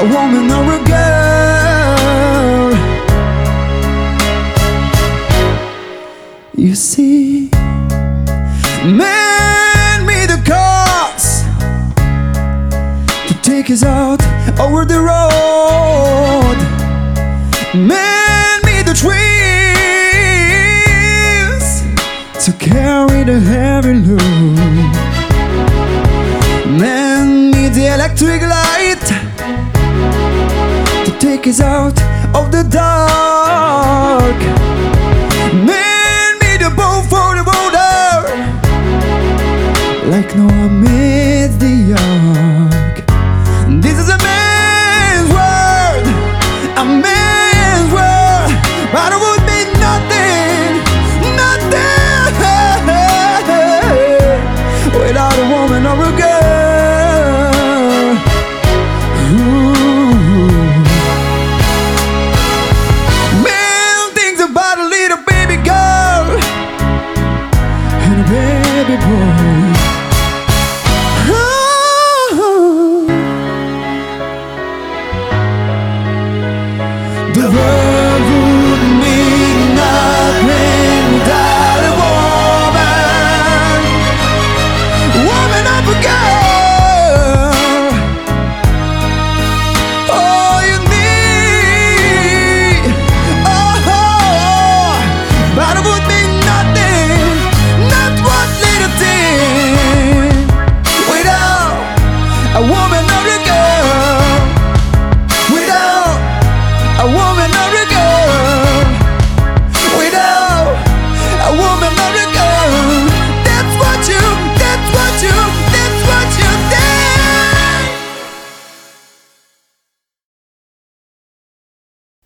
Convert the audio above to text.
a woman or a girl. You see, man made the cars to take us out over the road. Man made the trees to carry the heavy load. Man made the electric light to take us out of the dark. Man made the boat for the water, like Noah made the ark. This is a man's world, a man's world, but it would be nothing, nothing without a woman or a girl.